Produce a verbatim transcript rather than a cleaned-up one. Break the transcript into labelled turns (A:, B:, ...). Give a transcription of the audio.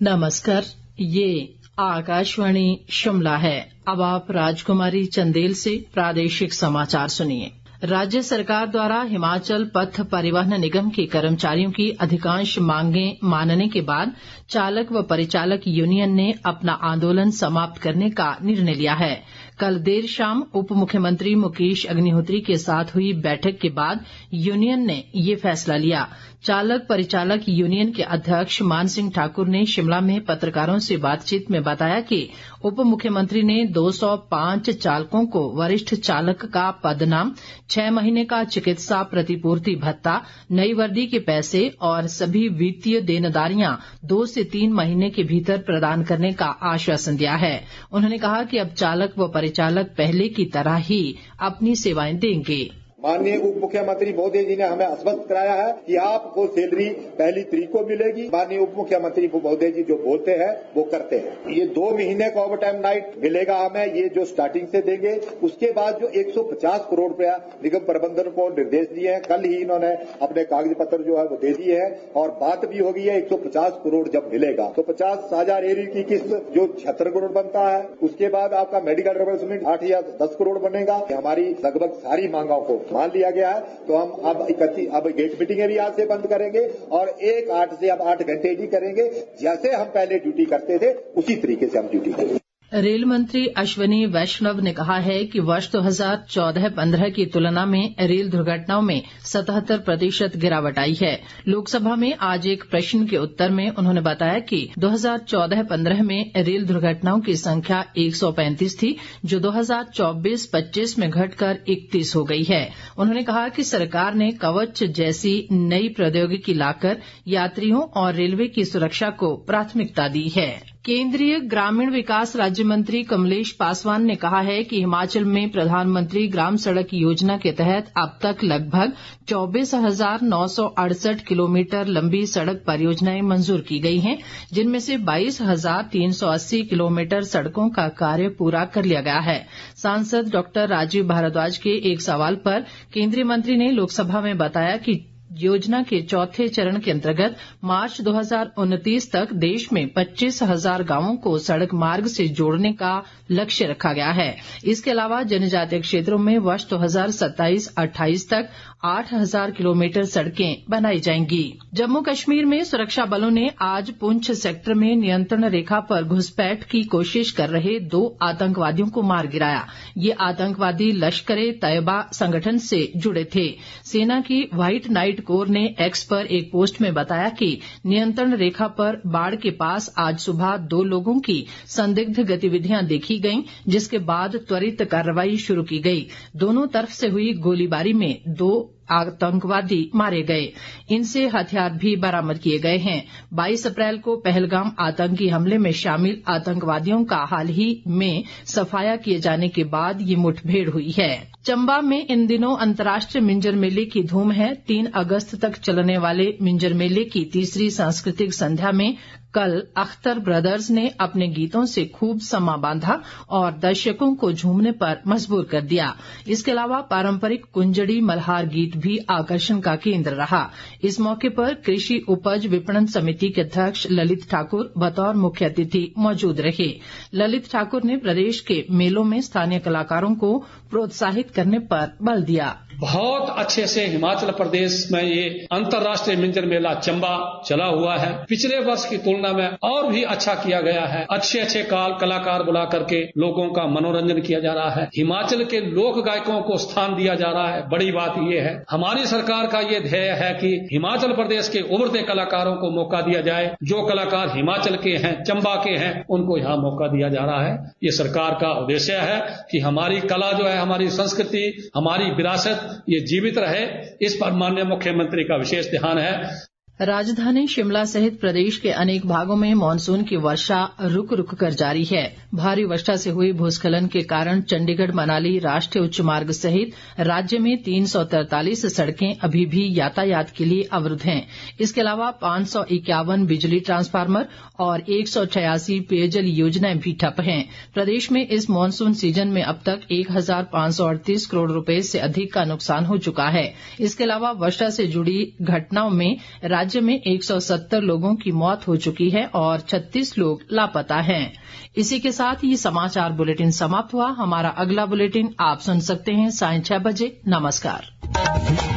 A: नमस्कार, ये आकाशवाणी शिमला है। अब आप राजकुमारी चंदेल से प्रादेशिक समाचार सुनिए। राज्य सरकार द्वारा हिमाचल पथ परिवहन निगम के कर्मचारियों की अधिकांश मांगें मानने के बाद चालक व परिचालक यूनियन ने अपना आंदोलन समाप्त करने का निर्णय लिया है। कल देर शाम उप मुख्यमंत्री मुकेश अग्निहोत्री के साथ हुई बैठक के बाद यूनियन ने ये फैसला लिया। चालक परिचालक यूनियन के अध्यक्ष मान सिंह ठाकुर ने शिमला में पत्रकारों से बातचीत में बताया कि उप मुख्यमंत्री ने दो सौ पांच चालकों को वरिष्ठ चालक का पदनाम, छह महीने का चिकित्सा प्रतिपूर्ति भत्ता, नई वर्दी के पैसे और सभी वित्तीय देनदारियां दो से तीन महीने के भीतर प्रदान करने का आश्वासन दिया है। उन्होंने कहा कि अब चालक व परिचालक पहले की तरह ही अपनी सेवाएं देंगे।
B: माननीय उप मुख्यमंत्री महोदय जी ने हमें आश्वस्त कराया है कि आपको सैलरी पहली तारीख को मिलेगी। माननीय उप मुख्यमंत्री महोदय जी जो बोलते हैं वो करते हैं। ये दो महीने का ओवर टाइम नाइट मिलेगा हमें, ये जो स्टार्टिंग से देंगे। उसके बाद जो एक सौ पचास करोड़ रुपया निगम प्रबंधन को निर्देश दिए हैं, कल ही इन्होंने अपने कागज पत्र जो है वो दे दिए हैं और बात भी हो गई है एक सौ पचास करोड़ जब मिलेगा तो पचास हजार एरी की किस्त जो छिहत्तर करोड़ बनता है। उसके बाद आपका मेडिकल रिवर्समेंट आठ या दस करोड़ बनेगा। हमारी लगभग सारी मांगों को मान लिया गया है। तो हम अब इकतीस अब गेट मीटिंगें भी आज से बंद करेंगे और एक आठ से अब आठ घंटे ही करेंगे। जैसे हम पहले ड्यूटी करते थे उसी तरीके से हम ड्यूटी करेंगे।
A: रेल मंत्री अश्वनी वैष्णव ने कहा है कि वर्ष दो हज़ार चौदह पंद्रह की तुलना में रेल दुर्घटनाओं में सतहत्तर प्रतिशत गिरावट आई है। लोकसभा में आज एक प्रश्न के उत्तर में उन्होंने बताया कि दो हज़ार चौदह पंद्रह में रेल दुर्घटनाओं की संख्या एक सौ पैंतीस थी, जो दो हज़ार चौबीस पच्चीस में घटकर इकतीस हो गई है। उन्होंने कहा कि सरकार ने कवच जैसी नई प्रौद्योगिकी लाकर यात्रियों और रेलवे की सुरक्षा को प्राथमिकता दी है। केंद्रीय ग्रामीण विकास राज्य मंत्री कमलेश पासवान ने कहा है कि हिमाचल में प्रधानमंत्री ग्राम सड़क योजना के तहत अब तक लगभग चौबीस हजार नौ सौ अड़सठ किलोमीटर लंबी सड़क परियोजनाएं मंजूर की गई हैं, जिनमें से बाईस हजार तीन सौ अस्सी किलोमीटर सड़कों का कार्य पूरा कर लिया गया है। सांसद डॉक्टर राजीव भारद्वाज के एक सवाल पर केंद्रीय मंत्री ने लोकसभा में बताया कि योजना के चौथे चरण के अंतर्गत मार्च दो हज़ार उनतीस तक देश में पच्चीस हजार गांवों को सड़क मार्ग से जोड़ने का लक्ष्य रखा गया है। इसके अलावा जनजातीय क्षेत्रों में वर्ष दो हज़ार सत्ताईस अट्ठाईस तक आठ हजार किलोमीटर सड़कें बनाई जाएंगी। जम्मू कश्मीर में सुरक्षा बलों ने आज पुंछ सेक्टर में नियंत्रण रेखा पर घुसपैठ की कोशिश कर रहे दो आतंकवादियों को मार गिराया। ये आतंकवादी लश्कर ए तैयबा संगठन से जुड़े थे। सेना की व्हाइट नाइट कोर ने एक्स पर एक पोस्ट में बताया कि नियंत्रण रेखा पर बाढ़ के पास आज सुबह दो लोगों की संदिग्ध गतिविधियां देखी गईं, जिसके बाद त्वरित कार्रवाई शुरू की गई। दोनों तरफ से हुई गोलीबारी में दो आतंकवादी मारे गए। इनसे हथियार भी बरामद किए गए हैं। बाईस अप्रैल को पहलगाम आतंकी हमले में शामिल आतंकवादियों का हाल ही में सफाया किए जाने के बाद ये मुठभेड़ हुई है। चंबा में इन दिनों अंतर्राष्ट्रीय मिंजर मेले की धूम है। तीन अगस्त तक चलने वाले मिंजर मेले की तीसरी सांस्कृतिक संध्या में कल अख्तर ब्रदर्स ने अपने गीतों से खूब समा बांधा और दर्शकों को झूमने पर मजबूर कर दिया। इसके अलावा पारंपरिक कुंजड़ी मल्हार गीत भी आकर्षण का केंद्र रहा। इस मौके पर कृषि उपज विपणन समिति के अध्यक्ष ललित ठाकुर बतौर मुख्य अतिथि मौजूद रहे। ललित ठाकुर ने प्रदेश के मेलों में स्थानीय कलाकारों को प्रोत्साहित करने पर बल दिया।
C: बहुत अच्छे से हिमाचल प्रदेश में ये अंतर्राष्ट्रीय मिंजर मेला चंबा चला हुआ है। पिछले वर्ष की तुलना में और भी अच्छा किया गया है। अच्छे अच्छे काल कलाकार बुला करके लोगों का मनोरंजन किया जा रहा है। हिमाचल के लोक गायकों को स्थान दिया जा रहा है। बड़ी बात ये है, हमारी सरकार का ये ध्येय है कि हिमाचल प्रदेश के उभरते कलाकारों को मौका दिया जाए। जो कलाकार हिमाचल के हैं, चंबा के हैं, उनको यहाँ मौका दिया जा रहा है। ये सरकार का उद्देश्य है कि हमारी कला जो है, हमारी संस्कृति, हमारी विरासत ये जीवित रहे। इस पर माननीय मुख्यमंत्री का विशेष ध्यान है।
A: राजधानी शिमला सहित प्रदेश के अनेक भागों में मानसून की वर्षा रुक रुक कर जारी है। भारी वर्षा से हुई भूस्खलन के कारण चंडीगढ़ मनाली राष्ट्रीय उच्च मार्ग सहित राज्य में तीन सौ तैंतालीस सड़कें अभी भी यातायात के लिए अवरुद्ध हैं। इसके अलावा पांच सौ इक्यावन बिजली ट्रांसफार्मर और एक सौ छियासी पेयजल योजनाएं भी ठप हैं। प्रदेश में इस मानसून सीजन में अब तक एक हजार पांच सौ अड़तीस करोड़ रुपए से अधिक का नुकसान हो चुका है। इसके अलावा वर्षा से जुड़ी घटनाओं में राज्य राज्य में एक सौ सत्तर लोगों की मौत हो चुकी है और छत्तीस लोग लापता हैं। इसी के साथ ये समाचार बुलेटिन समाप्त हुआ। हमारा अगला बुलेटिन आप सुन सकते हैं सायं छह बजे। नमस्कार।